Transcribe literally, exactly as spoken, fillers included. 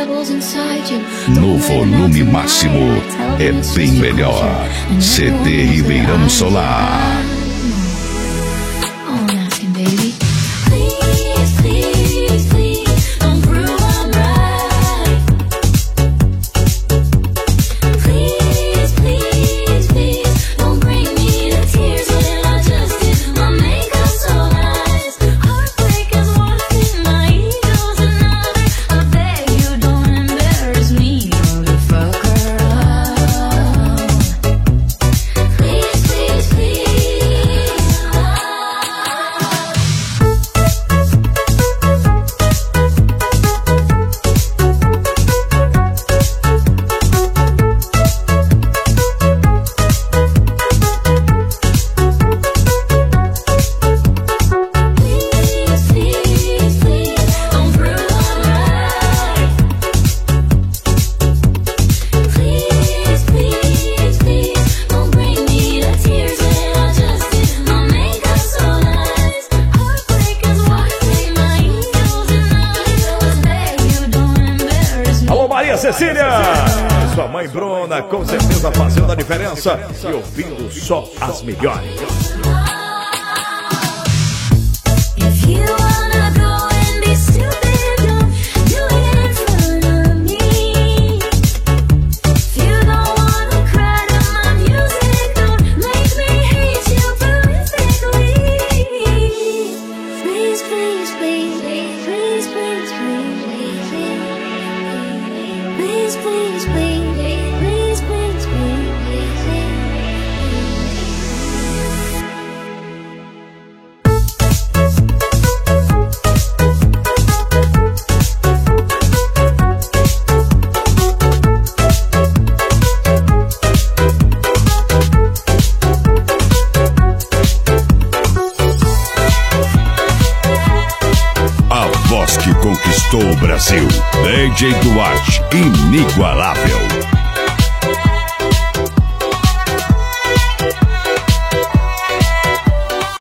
No volume máximo é bem melhor. C D Ribeirão Solar. Cecília, sua mãe Bruna, com certeza fazendo a diferença e ouvindo só as melhores. Conquistou o Brasil. D J Duarte, inigualável.